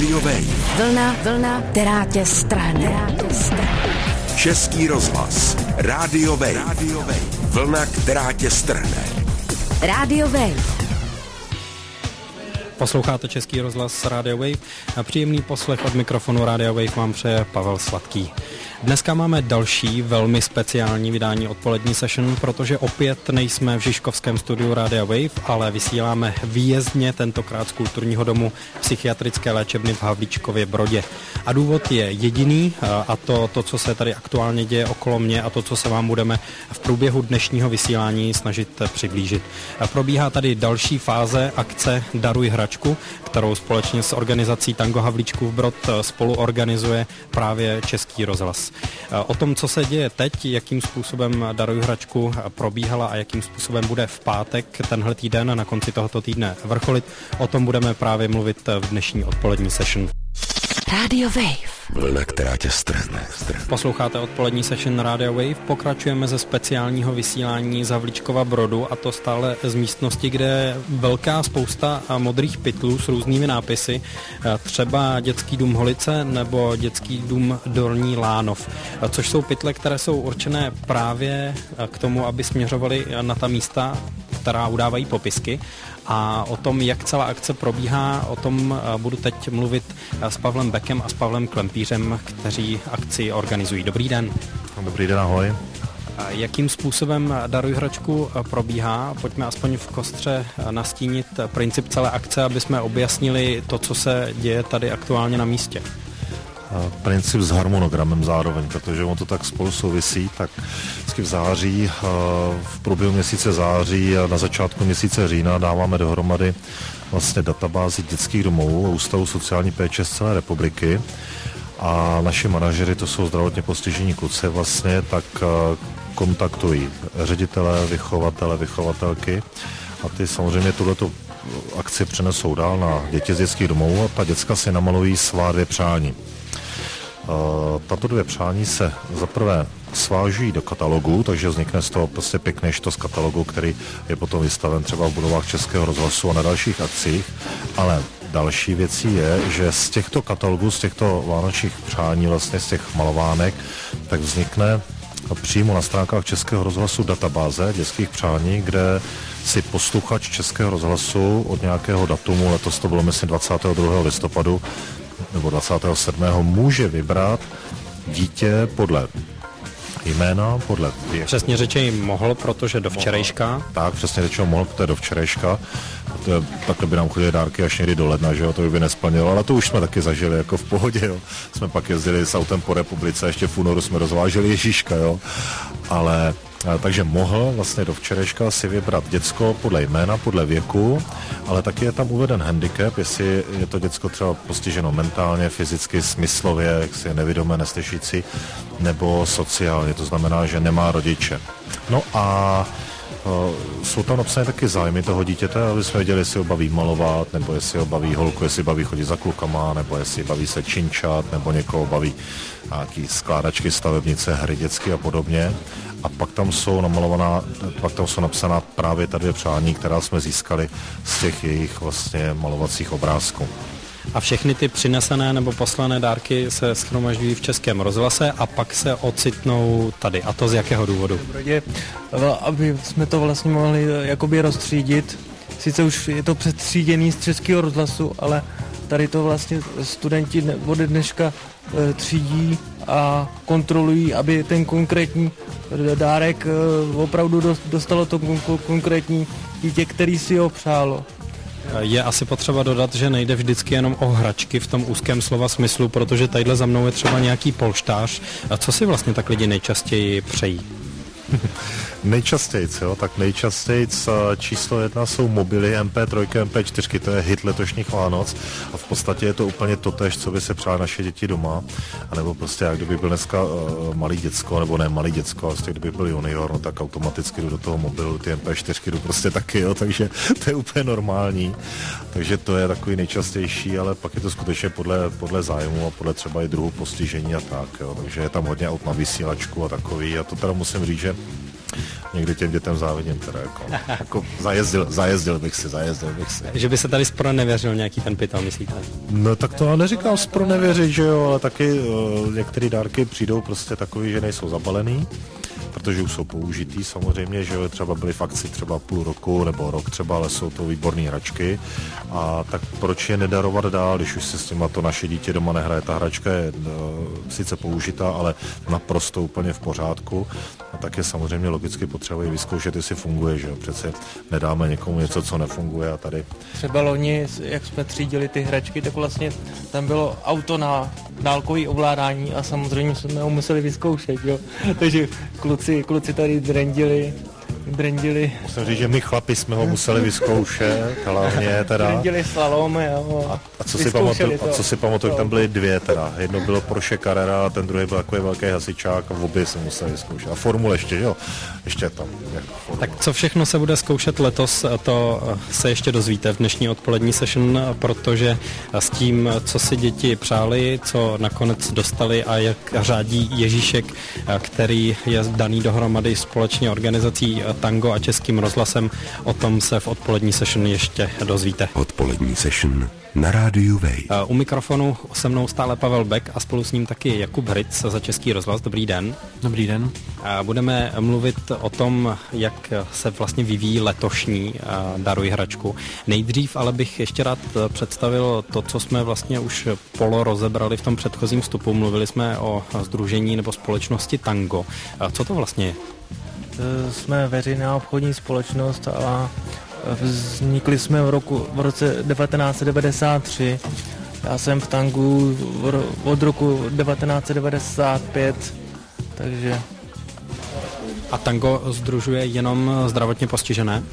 Radio Wave. Vlna, která tě strhne. Český rozhlas. Radio Wave. Vlna, která tě strhne. Radio Wave. Posloucháte Český rozhlas Radio Wave a příjemný poslech od mikrofonu Radio Wave vám přeje Pavel Sladký. Dneska máme další velmi speciální vydání odpolední session, protože opět nejsme v Žižkovském studiu Radio Wave, ale vysíláme výjezdně, tentokrát z kulturního domu psychiatrické léčebny v Havlíčkově Brodě. A důvod je jediný, a to, co se tady aktuálně děje okolo mě a to, co se vám budeme v průběhu dnešního vysílání snažit přiblížit. Probíhá tady další fáze akce Daruj hračku, kterou společně s organizací Tango Havlíčkův Brod spolu organizuje právě Český rozhlas. O tom, co se děje teď, jakým způsobem Daruj hračku probíhala a jakým způsobem bude v pátek tenhle týden na konci tohoto týdne vrcholit, o tom budeme právě mluvit v dnešní odpolední session. Radio Wave. Vlna, která tě strhne. Posloucháte odpolední session Radio Wave, pokračujeme ze speciálního vysílání z Havlíčkova Brodu a to stále z místnosti, kde je velká spousta modrých pytlů s různými nápisy, třeba Dětský dům Holice nebo Dětský dům Dolní Lánov, což jsou pytle, které jsou určené právě k tomu, aby směřovaly na ta místa, která udávají popisky. A o tom, jak celá akce probíhá, o tom budu teď mluvit s Pavlem Bekem a s Pavlem Klempířem, kteří akci organizují. Dobrý den. Dobrý den, ahoj. Jakým způsobem Daruj hračku probíhá? Pojďme aspoň v kostře nastínit princip celé akce, aby jsme objasnili to, co se děje tady aktuálně na místě. Princip s harmonogramem zároveň, protože on to tak spolu souvisí, tak vždycky v září, v průběhu měsíce září a na začátku měsíce října dáváme dohromady vlastně databázi dětských domovů a ústavu sociální péče z celé republiky a naši manažeři, to jsou zdravotně postižení kluci vlastně, tak kontaktují ředitele, vychovatele, vychovatelky a ty samozřejmě tuhleto akci přenesou dál na děti z dětských domovů a ta děcka si namalují svá 2 přání. Tato 2 přání se zaprvé svážují do katalogu, takže vznikne z toho prostě pěkný štos katalogu, který je potom vystaven třeba v budovách Českého rozhlasu a na dalších akcích, ale další věcí je, že z těchto katalogů, z těchto vánočních přání, vlastně z těch malovánek, tak vznikne přímo na stránkách Českého rozhlasu databáze dětských přání, kde si posluchač Českého rozhlasu od nějakého datumu, letos to bylo myslím 22. listopadu, nebo 27. může vybrat dítě podle jména, podle věku. Přesně řečeji mohl, protože do včerejška. Tak, přesně řečeno mohl, protože do včerejška. Takhle by nám chodily dárky až někdy do ledna, že jo, to by nesplnilo, ale to už jsme taky zažili jako v pohodě, jo. Jsme pak jezdili s autem po republice, ještě v únoru jsme rozváželi Ježíška, jo. Ale takže mohl vlastně do včerejška si vybrat děcko podle jména, podle věku, ale taky je tam uveden handicap, jestli je to děcko třeba postiženo mentálně, fyzicky, smyslově, jaksi je nevidomé, neslyšící, nebo sociálně, to znamená, že nemá rodiče. No a jsou tam napsané taky zájmy toho dítěte, aby jsme věděli, jestli ho baví malovat, nebo jestli ho baví holku, jestli baví chodit za klukama, nebo jestli baví se činčat, nebo někoho baví nějaký skládačky, stavebnice, hry dětsky a podobně. A pak tam jsou napsaná právě ta 2 přání, která jsme získali z těch jejich vlastně malovacích obrázků. A všechny ty přinesené nebo poslané dárky se shromažďují v Českém rozhlase a pak se ocitnou tady. A to z jakého důvodu? Aby jsme to vlastně mohli jakoby rozstřídit. Sice už je to přetříděný z Českého rozhlasu, ale tady to vlastně studenti ode dneška třídí a kontrolují, aby ten konkrétní dárek opravdu dostalo to konkrétní dítě, který si ho přálo. Je asi potřeba dodat, že nejde vždycky jenom o hračky v tom úzkém slova smyslu, protože tadyhle za mnou je třeba nějaký polštář. A co si vlastně tak lidi nejčastěji přejí? Nejčastějc, jo, tak nejčastějc číslo 1 jsou mobily MP3, MP4, to je hit letošních Vánoc a v podstatě je to úplně totéž, co by se přáli naše děti doma, anebo prostě jak kdyby byl dneska malý děcko, nebo ne malý děcko, ale kdyby byl junior, no tak automaticky jdu do toho mobilu, ty MP4 jdu prostě taky, jo, takže to je úplně normální, takže to je takový nejčastější, ale pak je to skutečně podle zájmu a podle třeba i druhu postižení a tak, jo, takže je tam hodně aut na vysílačku a takový a to teda musím říct, že někdy těm dětem závidím teda jako zajezdil bych si. Že by se tady zpronevěřil nějaký ten pytel, myslíte? No tak to neříkám zpronevěřit, že jo, ale taky některé dárky přijdou prostě takový, že nejsou zabalený, protože už jsou použitý samozřejmě, že jo, třeba byly v akci třeba půl roku nebo rok třeba, ale jsou to výborné hračky a tak proč je nedarovat dál, když už se s těma to naše dítě doma nehraje, ta hračka je sice použitá, ale naprosto úplně v pořádku a tak je samozřejmě logicky potřeba vyzkoušet, jestli funguje, že jo, přece nedáme někomu něco, co nefunguje a tady. Třeba loni, jak jsme třídili ty hračky, tak vlastně tam bylo auto na dálkový ovládání a samozřejmě jsme ho museli vyzkoušet, jo, takže kluci tady drendili. Musím říct, že my chlapi jsme ho museli vyzkoušet, hlavně teda. Drendili slalomy, jo. A co si pamatuju, tam byly dvě teda. Jedno bylo Porsche Carrera a ten druhý byl takový velký hasičák a obě se museli vyzkoušet. A Formule ještě, jo? Ještě tam. Tak co všechno se bude zkoušet letos, to se ještě dozvíte v dnešní odpolední session, protože s tím, co si děti přáli, co nakonec dostali a jak řádí Ježíšek, který je daný dohromady společně organizací Tango a Českým rozhlasem, o tom se v odpolední session ještě dozvíte. Odpolední session na rádiu Wave. U mikrofonu se mnou stále Pavel Beck a spolu s ním taky Jakub Hryc za Český rozhlas. Dobrý den. Dobrý den. Budeme mluvit o tom, jak se vlastně vyvíjí letošní Daruj hračku. Nejdřív ale bych ještě rád představil to, co jsme vlastně už rozebrali v tom předchozím vstupu. Mluvili jsme o sdružení nebo společnosti Tango. Co to vlastně je? Jsme veřejná obchodní společnost a vznikli jsme v roce 1993. Já jsem v Tangu od roku 1995, takže... A Tango sdružuje jenom zdravotně postižené?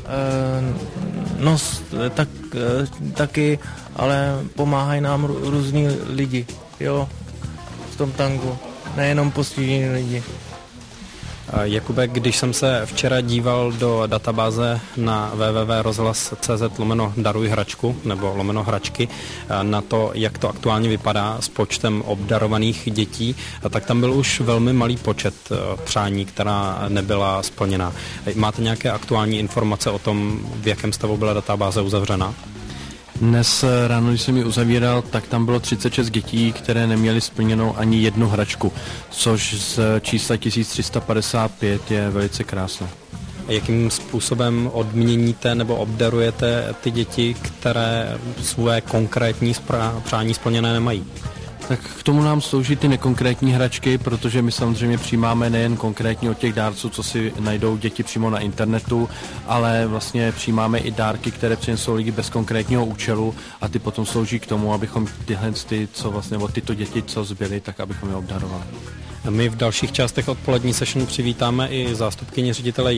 Taky, ale pomáhají nám různí lidi, jo, v tom Tangu, nejenom postižení lidi. Jakube, když jsem se včera díval do databáze na www.rozhlas.cz/daruj hračku nebo /hračky na to, jak to aktuálně vypadá s počtem obdarovaných dětí, tak tam byl už velmi malý počet přání, která nebyla splněna. Máte nějaké aktuální informace o tom, v jakém stavu byla databáze uzavřena? Dnes ráno, když jsem ji uzavíral, tak tam bylo 36 dětí, které neměly splněnou ani jednu hračku, což z čísla 1355 je velice krásné. A jakým způsobem odměníte nebo obdarujete ty děti, které své konkrétní přání splněné nemají? Tak k tomu nám slouží ty nekonkrétní hračky, protože my samozřejmě přijímáme nejen konkrétně od těch dárců, co si najdou děti přímo na internetu, ale vlastně přijímáme i dárky, které přinesou lidi bez konkrétního účelu a ty potom slouží k tomu, abychom tyto děti, co zbyly, tak abychom je obdarovali. My v dalších částech odpolední session přivítáme i zástupkyni ředitele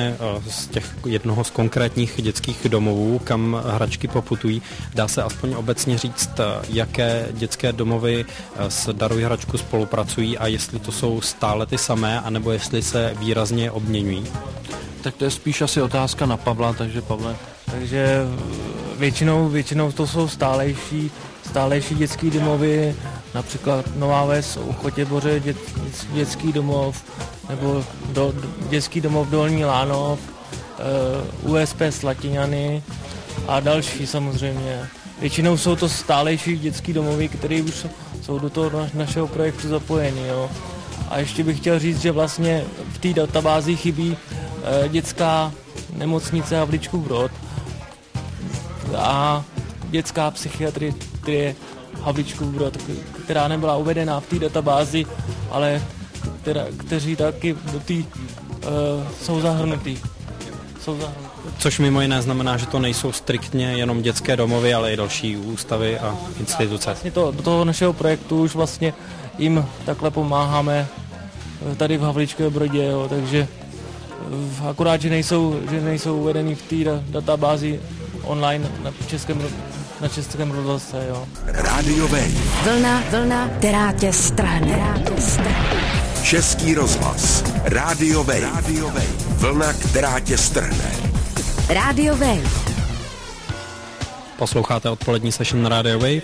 jednoho z konkrétních dětských domovů, kam hračky poputují. Dá se aspoň obecně říct, jaké dětské domovy s Daruj hračku spolupracují a jestli to jsou stále ty samé, anebo jestli se výrazně obměňují? Tak to je spíš asi otázka na Pavla, takže Pavle. Takže většinou to jsou stálejší dětský domovy, například Nová Ves u Chotěboře, dětský domov, nebo dětský domov Dolní Lánov, USP Slatiňany a další samozřejmě. Většinou jsou to stálejší dětský domovy, které už jsou do toho našeho projektu zapojeny. Jo. A ještě bych chtěl říct, že vlastně v té databázi chybí dětská nemocnice Havlíčkův Brod a dětská psychiatrie Havlíčkův Brod, která nebyla uvedená v té databázi, ale kteří taky do té jsou zahrnutí. Což mimo jiné znamená, že to nejsou striktně jenom dětské domovy, ale i další ústavy a instituce. Vlastně do toho našeho projektu už vlastně jim takhle pomáháme tady v Havlíčkově Brodě, jo, takže akorát, že nejsou uvedení v té databázi online na Českém rozhlase, jo. Rádio Wave. Vlna, která tě strhne. Český rozhlas. Rádio Wave. Vlna, která tě strhne. Rádio Wave. Posloucháte odpolední session na Radio Wave.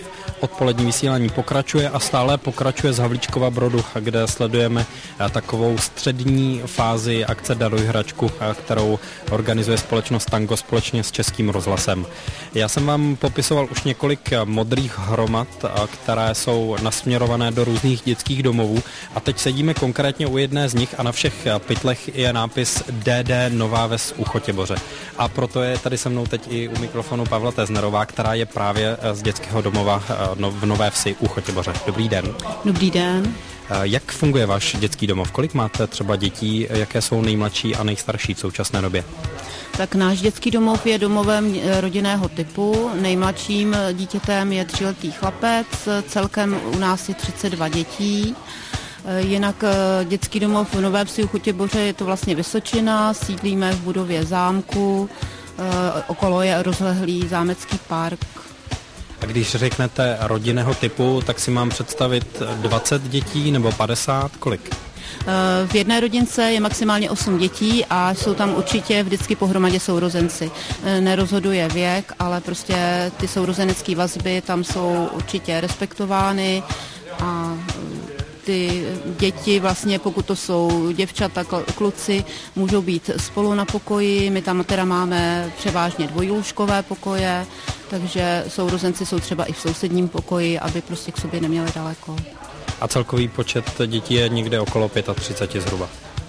Odpolední vysílání pokračuje a stále pokračuje z Havlíčkova Brodu, kde sledujeme takovou střední fázi akce Daruj hračku, kterou organizuje společnost Tango společně s Českým rozhlasem. Já jsem vám popisoval už několik modrých hromad, které jsou nasměrované do různých dětských domovů a teď sedíme konkrétně u jedné z nich a na všech pytlech je nápis DD Nová Ves u Chotěboře. A proto je tady se mnou teď i u mikrofonu Pavla Teznerová, která je právě z dětského domova v Nové Vsi u Chotěboře. Dobrý den. Dobrý den. Jak funguje váš dětský domov? Kolik máte třeba dětí? Jaké jsou nejmladší a nejstarší v současné době? Tak náš dětský domov je domovem rodinného typu. Nejmladším dítětem je 3letý chlapec, celkem u nás je 32 dětí. Jinak dětský domov v Nové Vsi u Chotěboře je to vlastně Vysočina, sídlíme v budově zámku, okolo je rozlehlý zámecký park. A když řeknete rodinného typu, tak si mám představit 20 dětí nebo 50, kolik? V jedné rodince je maximálně 8 dětí a jsou tam určitě vždycky pohromadě sourozenci. Nerozhoduje věk, ale prostě ty sourozenecké vazby tam jsou určitě respektovány a ty děti vlastně, pokud to jsou děvčata, kluci, můžou být spolu na pokoji. My tam teda máme převážně dvojlůžkové pokoje, takže sourozenci jsou třeba i v sousedním pokoji, aby prostě k sobě neměli daleko. A celkový počet dětí je někde okolo 35 zhruba?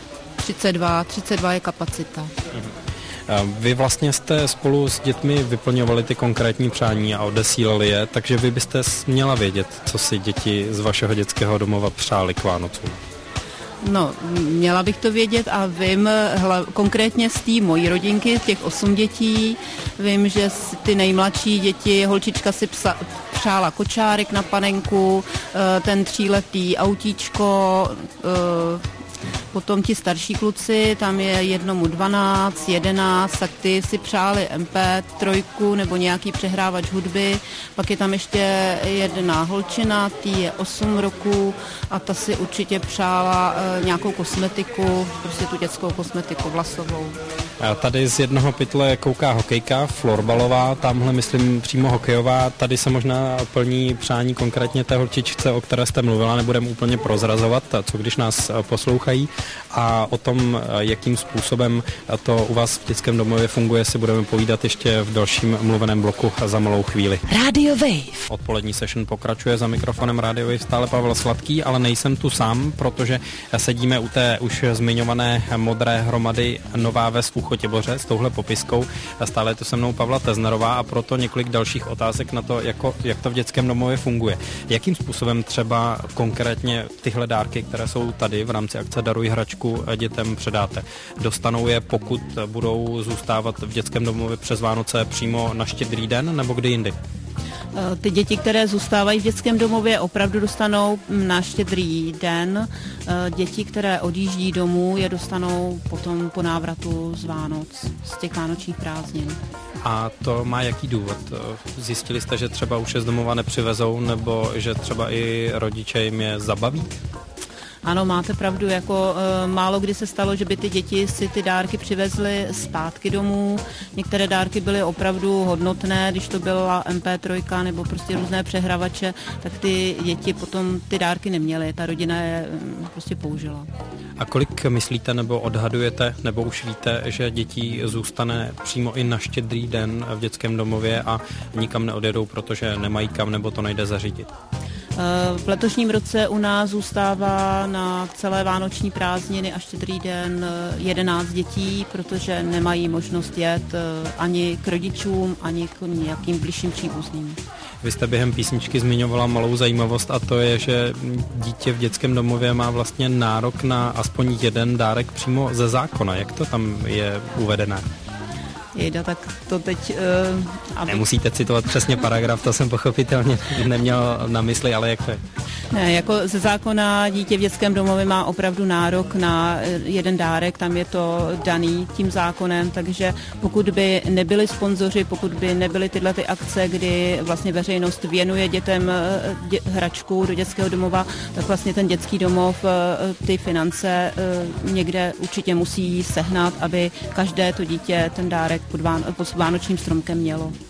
32 je kapacita. Vy vlastně jste spolu s dětmi vyplňovali ty konkrétní přání a odesílali je, takže vy byste měla vědět, co si děti z vašeho dětského domova přáli k Vánocům. No, měla bych to vědět a vím konkrétně z té mojí rodinky, těch 8 dětí, vím, že ty nejmladší děti, holčička si přála kočárek na panenku, ten 3letý autíčko, potom ti starší kluci, tam je jednomu 12, 11, tak ty si přáli MP3 nebo nějaký přehrávač hudby. Pak je tam ještě jedna holčina, tý je 8 roků a ta si určitě přála nějakou kosmetiku, prostě tu dětskou kosmetiku vlasovou. A tady z jednoho pytle kouká hokejka, florbalová, tamhle myslím přímo hokejová, tady se možná plní přání konkrétně té holčičce, o které jste mluvila, nebudeme úplně prozrazovat, co když nás poslouchají, a o tom, jakým způsobem to u vás v dětském domově funguje, si budeme povídat ještě v dalším mluveném bloku za malou chvíli. Radio Wave. Odpolední session pokračuje, za mikrofonem Radio Wave stále Pavel Sladký, ale nejsem tu sám, protože sedíme u té už zmiňované modré hromady Nová Ves u Chotěboře s touhle popiskou. Stále je tu se mnou Pavla Teznerová a proto několik dalších otázek na to, jak to v dětském domově funguje. Jakým způsobem třeba konkrétně tyhle dárky, které jsou tady v rámci akce Daruj hračku, dětem předáte? Dostanou je, pokud budou zůstávat v dětském domově přes Vánoce přímo na Štědrý den, nebo kdy jindy? Ty děti, které zůstávají v dětském domově, opravdu dostanou na Štědrý den. Děti, které odjíždí domů, je dostanou potom po návratu z Vánoc, z těch vánočních prázdnin. A to má jaký důvod? Zjistili jste, že třeba už je z domova nepřivezou, nebo že třeba i rodiče jim je zabaví? Ano, máte pravdu, jako málo kdy se stalo, že by ty děti si ty dárky přivezly zpátky domů. Některé dárky byly opravdu hodnotné, když to byla MP3 nebo prostě různé přehrávače, tak ty děti potom ty dárky neměly, ta rodina je prostě použila. A kolik myslíte nebo odhadujete, nebo už víte, že dětí zůstane přímo i na Štědrý den v dětském domově a nikam neodjedou, protože nemají kam nebo to nejde zařídit? V letošním roce u nás zůstává na celé vánoční prázdniny a Štědrý den 11 dětí, protože nemají možnost jet ani k rodičům, ani k nějakým bližším příbuzným. Vy jste během písničky zmiňovala malou zajímavost a to je, že dítě v dětském domově má vlastně nárok na aspoň jeden dárek přímo ze zákona. Jak to tam je uvedené? Jejda, tak to teď... Nemusíte citovat přesně paragraf, to jsem pochopitelně neměl na mysli, ale jak to je? Ne, jako ze zákona dítě v dětském domově má opravdu nárok na jeden dárek, tam je to daný tím zákonem, takže pokud by nebyli sponzoři, pokud by nebyly tyhle ty akce, kdy vlastně veřejnost věnuje dětem hračku do dětského domova, tak vlastně ten dětský domov ty finance někde určitě musí sehnat, aby každé to dítě ten dárek pod vánočním stromkem mělo.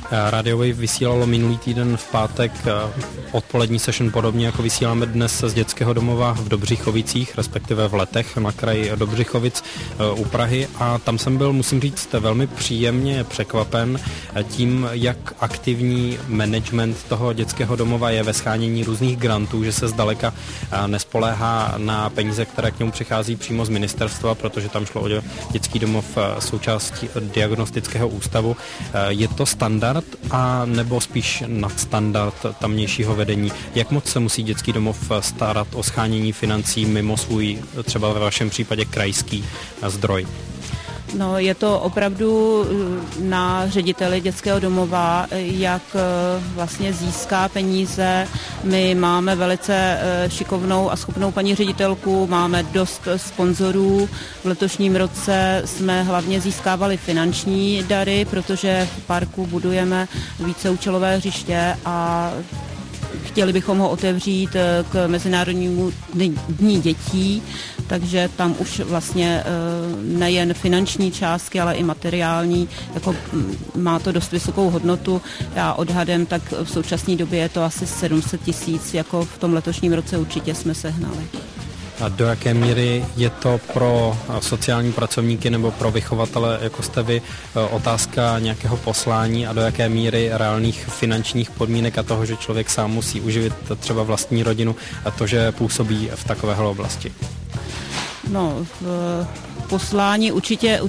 Radio Wave vysílalo minulý týden v pátek odpolední session podobně, jako vysíláme dnes z dětského domova v Dobřichovicích, respektive v Letech na kraji Dobřichovic u Prahy, a tam jsem byl, musím říct, velmi příjemně překvapen tím, jak aktivní management toho dětského domova je ve shánění různých grantů, že se zdaleka nespoléhá na peníze, které k němu přichází přímo z ministerstva, protože tam šlo o dětský domov součástí diagnostického ústavu. Je to standard a nebo spíš nadstandard tamnějšího vedení? Jak moc se musí dětský domov starat o shánění financí mimo svůj, třeba ve vašem případě krajský zdroj? No, je to opravdu na řediteli dětského domova, jak vlastně získá peníze. My máme velice šikovnou a schopnou paní ředitelku, máme dost sponzorů. V letošním roce jsme hlavně získávali finanční dary, protože v parku budujeme víceúčelové hřiště a chtěli bychom ho otevřít k Mezinárodnímu dní dětí, takže tam už vlastně nejen finanční částky, ale i materiální, jako má to dost vysokou hodnotu. Já odhadem, tak v současné době je to asi 700 000, jako v tom letošním roce určitě jsme sehnali. A do jaké míry je to pro sociální pracovníky nebo pro vychovatele, jako jste vy, otázka nějakého poslání a do jaké míry reálných finančních podmínek a toho, že člověk sám musí uživit třeba vlastní rodinu a to, že působí v takovéhle oblasti? No, v poslání určitě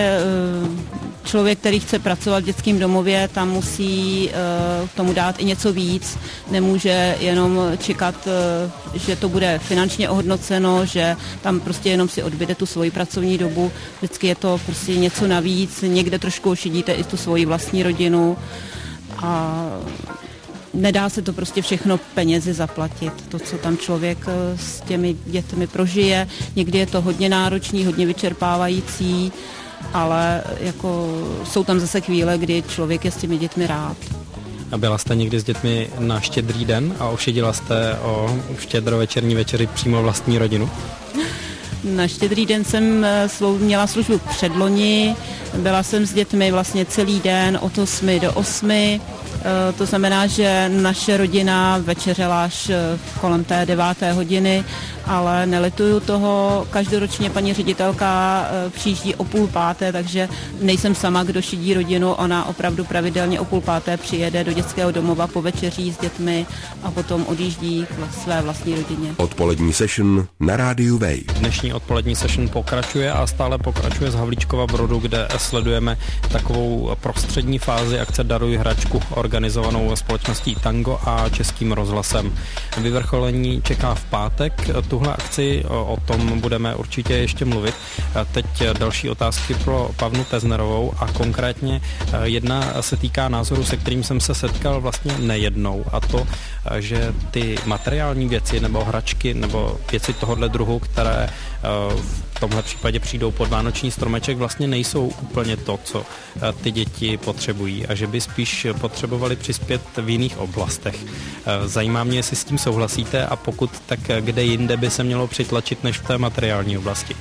člověk, který chce pracovat v dětském domově, tam musí tomu dát i něco víc. Nemůže jenom čekat, že to bude finančně ohodnoceno, že tam prostě jenom si odbyde tu svoji pracovní dobu. Vždycky je to prostě něco navíc, někde trošku ošidíte i tu svoji vlastní rodinu a nedá se to prostě všechno penězi zaplatit. To, co tam člověk s těmi dětmi prožije, někdy je to hodně náročný, hodně vyčerpávající, ale jako jsou tam zase chvíle, kdy člověk je s těmi dětmi rád. A byla jste někdy s dětmi na Štědrý den a ošidila jste o štědrovečerní večeři přímo vlastní rodinu? Na Štědrý den jsem měla službu předloni, byla jsem s dětmi vlastně celý den od 8 do 8. To znamená, že naše rodina večeřela až kolem té 9. hodiny, ale nelituju toho. Každoročně paní ředitelka přijíždí o 4:30, takže nejsem sama, kdo šidí rodinu. Ona opravdu pravidelně o 4:30 přijede do dětského domova, povečeří s dětmi a potom odjíždí k své vlastní rodině. Odpolední session na rádiu Wave. Dnešní odpolední session pokračuje a stále pokračuje z Havlíčkova Brodu, kde sledujeme takovou prostřední fázi akce Daruj hračku, organizovanou společností Tango a Českým rozhlasem. Vyvrcholení čeká v pátek. Tuhle akci, o tom budeme určitě ještě mluvit. Teď další otázky pro Pavnu Peznerovou a konkrétně jedna se týká názoru, se kterým jsem se setkal vlastně nejednou, a to, že ty materiální věci nebo hračky nebo věci tohohle druhu, které v tomhle případě přijdou pod vánoční stromeček, vlastně nejsou úplně to, co ty děti potřebují a že by spíš potřebovali přispět v jiných oblastech. Zajímá mě, jestli s tím souhlasíte a pokud, tak kde jinde by se mělo přitlačit než v té materiální oblasti?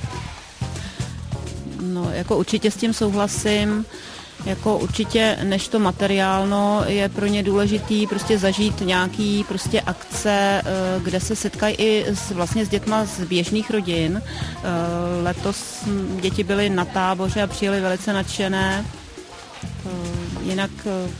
No, jako určitě s tím souhlasím. Jako určitě než to materiálno je pro ně důležitý prostě zažít nějaký prostě akce, kde se setkají i vlastně s dětma z běžných rodin. Letos děti byly na táboře a přijeli velice nadšené. Jinak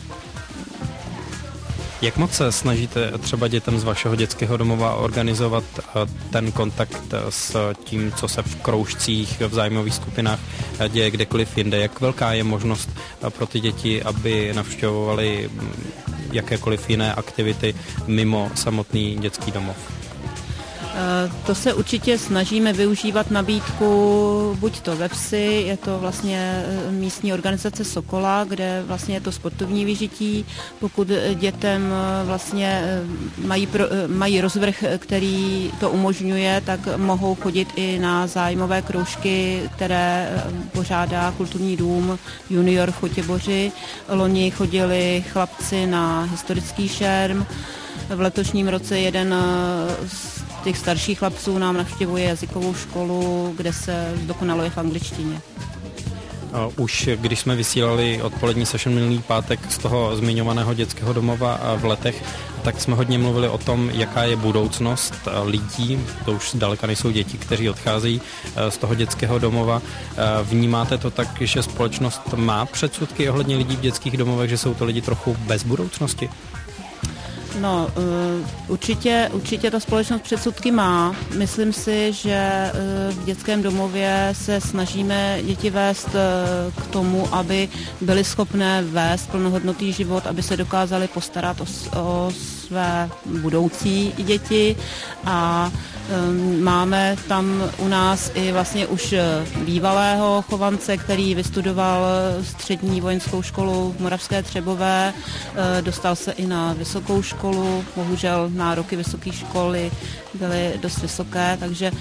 jak moc se snažíte třeba dětem z vašeho dětského domova organizovat ten kontakt s tím, co se v kroužcích, v zájmových skupinách děje kdekoliv jinde? Jak velká je možnost pro ty děti, aby navštěvovali jakékoliv jiné aktivity mimo samotný dětský domov? To se určitě snažíme využívat nabídku, buď to ve Vsi, je to vlastně místní organizace Sokola, kde vlastně je to sportovní vyžití. Pokud dětem vlastně mají rozvrh, který to umožňuje, tak mohou chodit i na zájmové kroužky, které pořádá Kulturní dům Junior v Chotěboři. Loni chodili chlapci na historický šerm. V letošním roce jeden z těch starších chlapců nám navštěvuje jazykovou školu, kde se zdokonaluje v angličtině. Už když jsme vysílali odpolední session minulý pátek z toho zmiňovaného dětského domova v Letech, tak jsme hodně mluvili o tom, jaká je budoucnost lidí, to už zdaleka nejsou děti, kteří odcházejí z toho dětského domova. Vnímáte to tak, že společnost má předsudky ohledně lidí v dětských domovech, že jsou to lidi trochu bez budoucnosti? No, určitě ta společnost předsudky má. Myslím si, že v dětském domově se snažíme děti vést k tomu, aby byly schopné vést plnohodnotný život, aby se dokázali postarat o své budoucí děti a máme tam u nás i vlastně už bývalého chovance, který vystudoval střední vojenskou školu v Moravské Třebové, dostal se i na vysokou školu, bohužel nároky vysoké školy byly dost vysoké, takže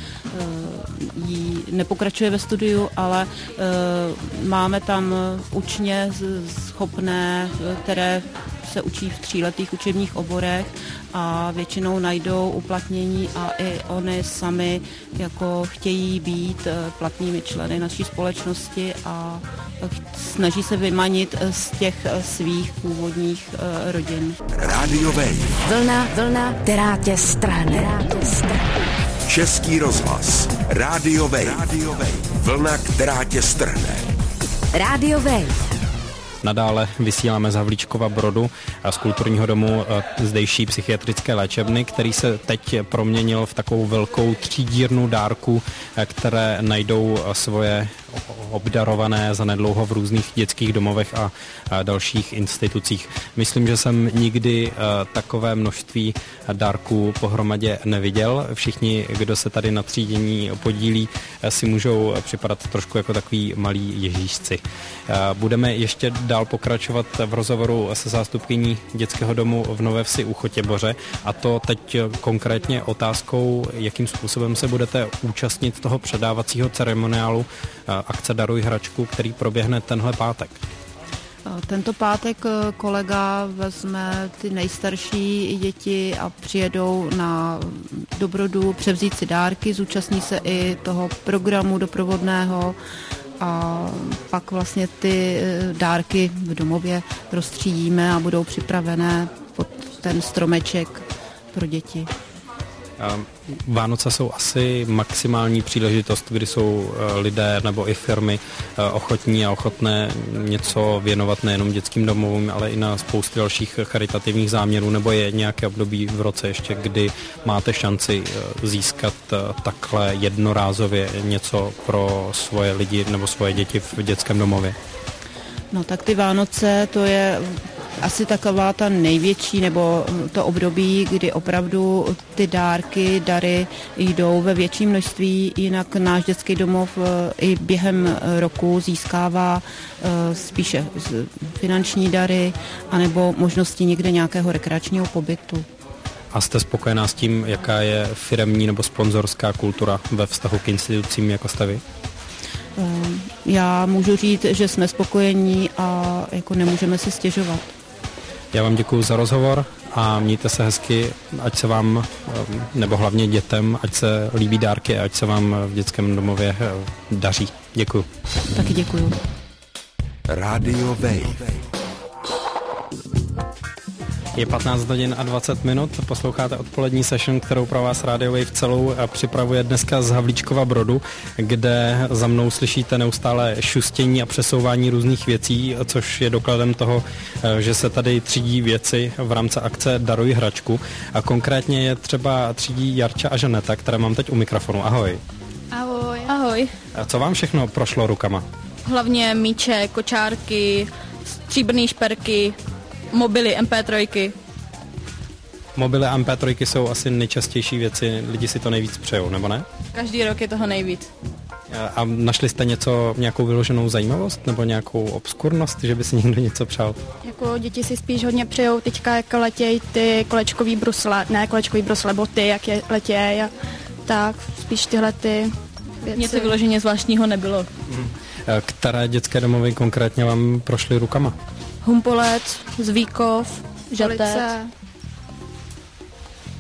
jí nepokračuje ve studiu, ale máme tam učně schopné, které se učí v 3letých učebních oborech a většinou najdou uplatnění a i oni sami jako chtějí být platnými členy naší společnosti a snaží se vymanit z těch svých původních rodin. Radio Wave. Vlna, která tě strhne. Český rozhlas. Radio Wave. Vlna, která tě strhne. Radio Wave. Nadále vysíláme z Havlíčkova Brodu a z kulturního domu zdejší psychiatrické léčebny, který se teď proměnil v takovou velkou třídírnu dárků, které najdou svoje obdarované zanedlouho v různých dětských domovech a dalších institucích. Myslím, že jsem nikdy takové množství dárků pohromadě neviděl. Všichni, kdo se tady na třídění podílí, si můžou připadat trošku jako takový malí Ježíšci. Budeme ještě dál pokračovat v rozhovoru se zástupkyní dětského domu v Nové Vsi u Chotěboře, a to teď konkrétně otázkou, jakým způsobem se budete účastnit toho předávacího ceremoniálu akce Daruj hračku, který proběhne tenhle pátek. Tento pátek kolega vezme ty nejstarší děti a přijedou do Brodu převzít si dárky, zúčastní se i toho programu doprovodného a pak vlastně ty dárky v domově rozstřídíme a budou připravené pod ten stromeček pro děti. Vánoce jsou asi maximální příležitost, kdy jsou lidé nebo i firmy ochotní a ochotné něco věnovat nejenom dětským domovům, ale i na spousty dalších charitativních záměrů, nebo je nějaké období v roce ještě, kdy máte šanci získat takhle jednorázově něco pro svoje lidi nebo svoje děti v dětském domově? No tak ty Vánoce, to je asi taková ta největší, nebo to období, kdy opravdu ty dary jdou ve větším množství, jinak náš dětský domov i během roku získává spíše finanční dary anebo možnosti někde nějakého rekreačního pobytu. A jste spokojená s tím, jaká je firemní nebo sponzorská kultura ve vztahu k institucím jako jste vy? Já můžu říct, že jsme spokojení a jako nemůžeme si stěžovat. Já vám děkuji za rozhovor a mějte se hezky, ať se vám, nebo hlavně dětem, ať se líbí dárky a ať se vám v dětském domově daří. Děkuji. Taky děkuji. Radio Wave. Je 15 hodin a 20 minut, posloucháte odpolední session, kterou pro vás Radio Wave celou připravuje dneska z Havlíčkova Brodu, kde za mnou slyšíte neustále šustění a přesouvání různých věcí, což je dokladem toho, že se tady třídí věci v rámci akce Daruj hračku. A konkrétně je třeba třídí Jarča a Žaneta, které mám teď u mikrofonu. Ahoj. Ahoj. Ahoj. A co vám všechno prošlo rukama? Hlavně míče, kočárky, stříbrné šperky, mobily, MP3. Mobily a MP3 jsou asi nejčastější věci, lidi si to nejvíc přejou, nebo ne? Každý rok je toho nejvíc. A našli jste nějakou vyloženou zajímavost nebo nějakou obskurnost, že by si někdo něco přál? Jako děti si spíš hodně přejou teďka, jak letějí ty kolečkový brusle, boty, jak je letějí a tak, spíš tyhle ty věci. Něco vyloženě zvláštního nebylo. Které dětské domovy konkrétně vám prošly rukama? Humpolec, Zvíkov, Žatec.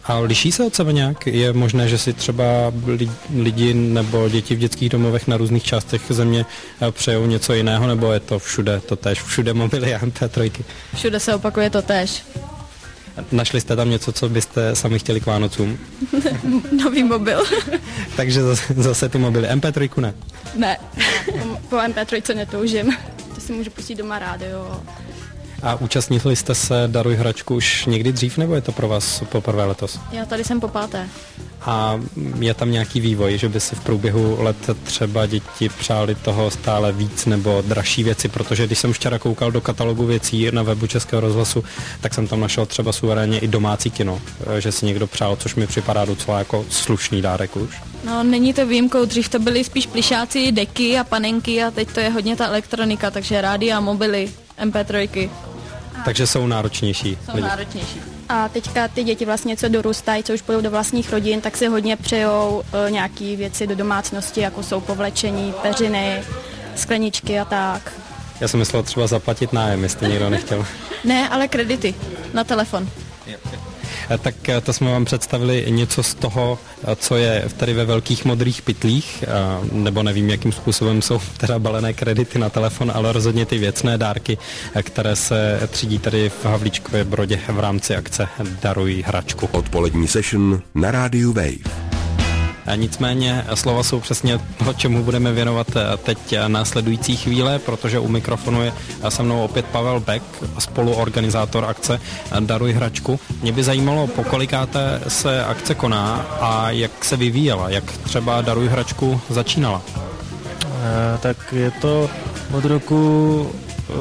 A liší se od sebe nějak? Je možné, že si třeba lidi nebo děti v dětských domovech na různých částech země přejou něco jiného, nebo je to všude totéž, všude mobily a MP3? Všude se opakuje totéž. Našli jste tam něco, co byste sami chtěli k Vánocům? Nový mobil. Takže zase ty mobily. MP3 ne? Ne. Po MP3 netoužím. To si můžu pustit doma rádio. A účastnili jste se Daruj hračku už někdy dřív, nebo je to pro vás poprvé letos? Já tady jsem popáté. A je tam nějaký vývoj, že by si v průběhu let třeba děti přáli toho stále víc nebo dražší věci, protože když jsem včera koukal do katalogu věcí na webu Českého rozhlasu, tak jsem tam našel třeba suverénně i domácí kino, že si někdo přál, což mi připadá docela jako slušný dárek už. No, není to výjimkou, dřív to byly spíš plišáci, deky a panenky a teď to je hodně ta elektronika, takže rádia, mobily, MP3. Takže jsou náročnější. Jsou náročnější. A teďka ty děti vlastně, co dorůstají, co už půjdou do vlastních rodin, tak si hodně přejou nějaké věci do domácnosti, jako jsou povlečení, peřiny, skleničky a tak. Já jsem myslel třeba zaplatit nájem, jestli někdo nechtěl. Ne, ale kredity na telefon. Tak to jsme vám představili něco z toho, co je tady ve velkých modrých pytlích, nebo nevím, jakým způsobem jsou teda balené kredity na telefon, ale rozhodně ty věcné dárky, které se třídí tady v Havlíčkově Brodě v rámci akce Daruj hračku. Odpolední session na rádiu Wave. Nicméně slova jsou přesně to, čemu budeme věnovat teď následující chvíle, protože u mikrofonu je se mnou opět Pavel Beck, spoluorganizátor akce Daruj hračku. Mě by zajímalo, po kolikáté se akce koná a jak se vyvíjela, jak třeba Daruj hračku začínala. Tak je to od roku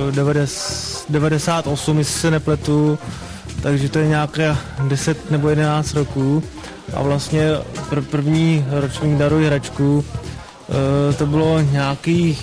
98, jestli se nepletu, takže to je nějaké 10 nebo 11 roků. A vlastně první ročník Daruj hračku, to bylo nějaký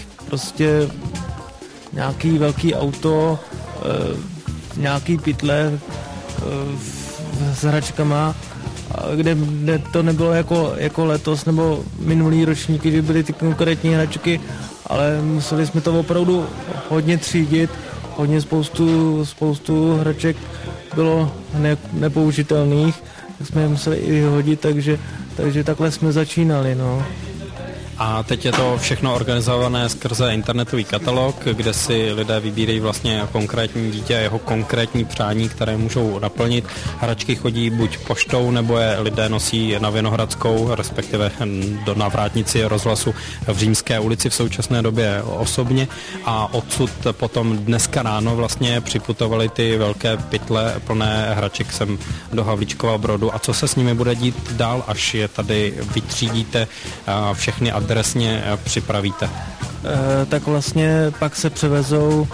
velký auto, nějaký pytle s hračkama, kde to nebylo jako letos nebo minulý ročníky, že byly ty konkrétní hračky, ale museli jsme to opravdu hodně třídit, hodně spoustu hraček bylo nepoužitelných, tak jsme je museli i vyhodit, takže takhle jsme začínali, no. A teď je to všechno organizované skrze internetový katalog, kde si lidé vybírají vlastně konkrétní dítě a jeho konkrétní přání, které můžou naplnit. Hračky chodí buď poštou, nebo je lidé nosí na Vinohradskou, respektive na vrátnici rozhlasu v Římské ulici v současné době osobně. A odsud potom dneska ráno vlastně připutovaly ty velké pytle plné hraček sem do Havlíčkova Brodu. A co se s nimi bude dít dál, až je tady vytřídíte všechny adresně připravíte? Tak vlastně pak se převezou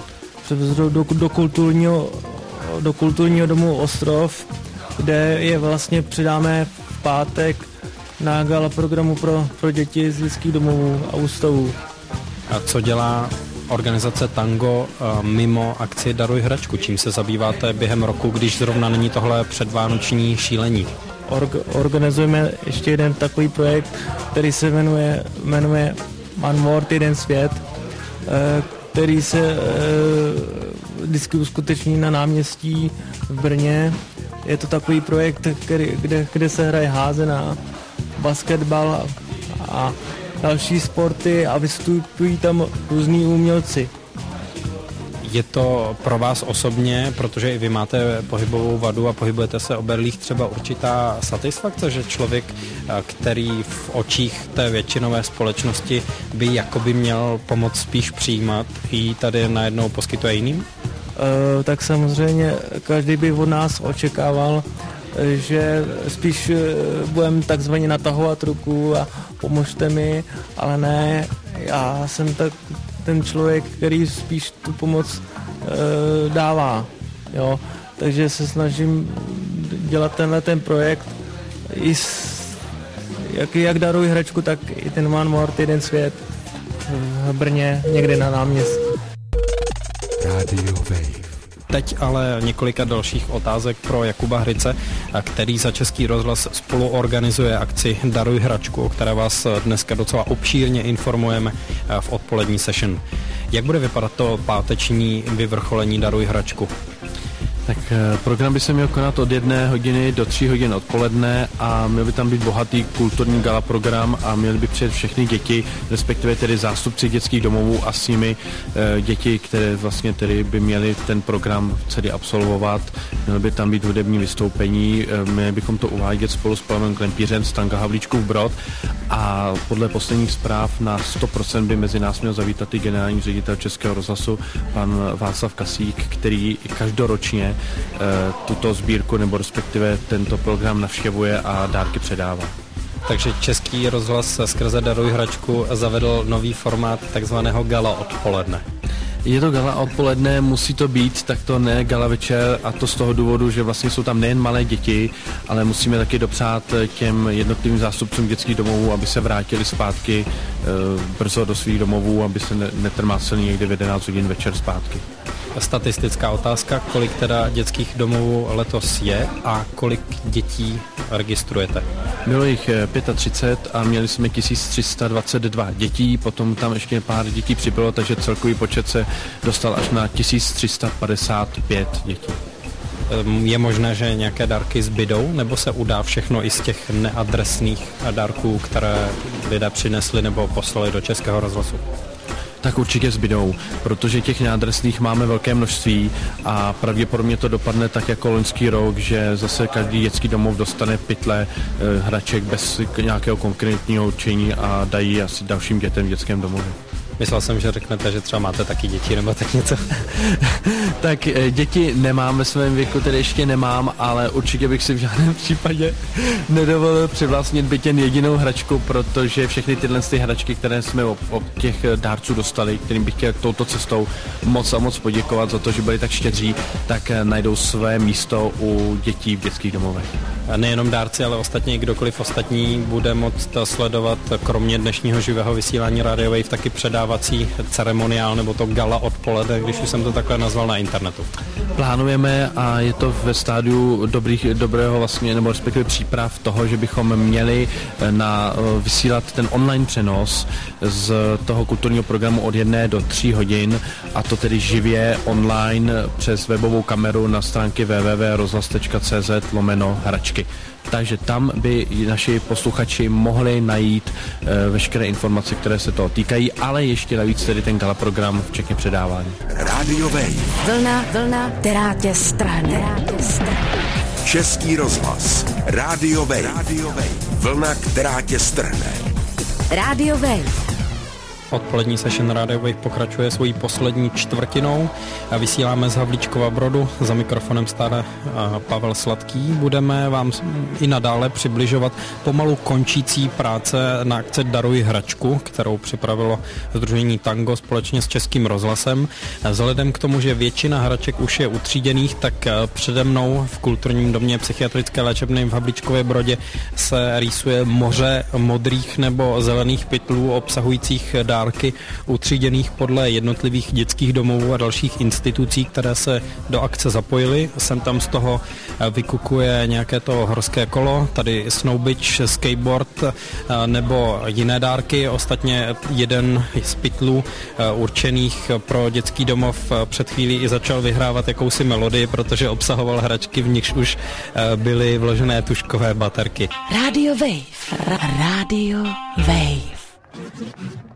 do kulturního domu Ostrov, kde je vlastně přidáme v pátek na gala programu pro děti z dětských domovů a ústavů. A co dělá organizace Tango mimo akci Daruj hračku? Čím se zabýváte během roku, když zrovna není tohle předvánoční šílení? Organizujeme ještě jeden takový projekt, který se jmenuje One World, jeden svět, který se vždycky uskuteční na náměstí v Brně. Je to takový projekt, kde se hraje házená, basketbal a další sporty a vystupují tam různí umělci. Je to pro vás osobně, protože i vy máte pohybovou vadu a pohybujete se o berlích, třeba určitá satisfakce, že člověk, který v očích té většinové společnosti by jakoby měl pomoc spíš přijímat, ji tady najednou poskytuje jiným? Tak samozřejmě každý by od nás očekával, že spíš budeme takzvaně natahovat ruku a pomožte mi, ale ne, já jsem ten člověk, který spíš tu pomoc dává, jo. Takže se snažím dělat ten projekt i jak Daruj hračku, tak i ten One World, jeden svět v Brně, někde na náměstí. Radio Wave. Teď ale několika dalších otázek pro Jakuba Hryce, který za Český rozhlas spolu organizuje akci Daruj hračku, o které vás dneska docela obšírně informujeme v odpolední session. Jak bude vypadat to páteční vyvrcholení Daruj hračku? Tak program by se měl konat od 1 hodiny do 3 hodin odpoledne a měl by tam být bohatý kulturní gala program a měli by přijet všechny děti, respektive tedy zástupci dětských domovů a s nimi děti, které vlastně tedy by měli ten program celý absolvovat. Měly by tam být hudební vystoupení, měli bychom to uvádět spolu s Pavlem Klempířem z Tanga Havlíčkův Brod a podle posledních zpráv na 100% by mezi nás měl zavítat i generální ředitel Českého rozhlasu pan Václav Kasík, který každoročně tuto sbírku nebo respektive tento program navštěvuje a dárky předává. Takže Český rozhlas skrze Daruj hračku zavedl nový formát takzvaného gala odpoledne. Je to gala odpoledne, musí to být, tak to ne gala večer a to z toho důvodu, že vlastně jsou tam nejen malé děti, ale musíme taky dopřát těm jednotlivým zástupcům dětských domovů, aby se vrátili zpátky brzo do svých domovů, aby se netrmáceli někde v 11 hodin večer zpátky. Statistická otázka, kolik teda dětských domovů letos je a kolik dětí registrujete? Bylo jich 35 a měli jsme 1322 dětí, potom tam ještě pár dětí přibylo, takže celkový počet se dostal až na 1355 dětí. Je možné, že nějaké dárky zbydou, nebo se udá všechno i z těch neadresných dárků, které lidé přinesli nebo poslali do Českého rozhlasu? Tak určitě zbydou, protože těch neadresných máme velké množství a pravděpodobně to dopadne tak jako loňský rok, že zase každý dětský domov dostane pytle hraček bez nějakého konkrétního určení a dají asi dalším dětem v dětském domově. Myslel jsem, že řeknete, že třeba máte taky děti nebo tak něco. Tak děti nemám ve svém věku, tedy ještě nemám, ale určitě bych si v žádném případě nedovolil přivlastnit byť jen jedinou hračku, protože všechny tyhle hračky, které jsme od těch dárců dostali, kterým bych chtěl touto cestou moc a moc poděkovat za to, že byli tak štědří, tak najdou své místo u dětí v dětských domovech. A nejenom dárci, ale ostatně i kdokoliv ostatní bude moct sledovat kromě dnešního živého vysílání Radio Wave taky předávací ceremoniál nebo to gala odpoledne, když už jsem to takhle nazval, na internetu. Plánujeme a je to ve stádiu dobrého vlastně, nebo respektive příprav toho, že bychom měli vysílat ten online přenos z toho kulturního programu od 1 do 3 hodin a to tedy živě online přes webovou kameru na stránky www.rozhlas.cz/hračky. Takže tam by naši posluchači mohli najít veškeré informace, které se toho týkají, ale ještě navíc tedy ten gala program včetně předávání. Radio Wave. Vlna, která tě strhne. Český rozhlas. Radio Wave. Vlna, která tě strhne. Radio Wave. Odpolední session Radio Wave pokračuje svojí poslední čtvrtinou a vysíláme z Havlíčkova Brodu. Za mikrofonem stále Pavel Sladký. Budeme vám i nadále přibližovat pomalu končící práce na akci Daruj hračku, kterou připravilo sdružení Tango společně s Českým rozhlasem. Vzhledem k tomu, že většina hraček už je utříděných, tak přede mnou v kulturním domě psychiatrické léčebny v Havlíčkově Brodě se rýsuje moře modrých nebo zelených pytlů obsahujících dárky utříděných podle jednotlivých dětských domovů a dalších institucí, které se do akce zapojily. Sem tam z toho vykukuje nějaké to horské kolo, tady snowbitch, skateboard nebo jiné dárky. Ostatně jeden z pytlů určených pro dětský domov před chvílí i začal vyhrávat jakousi melodii, protože obsahoval hračky, v nichž už byly vložené tužkové baterky. Radio Wave. Radio Wave.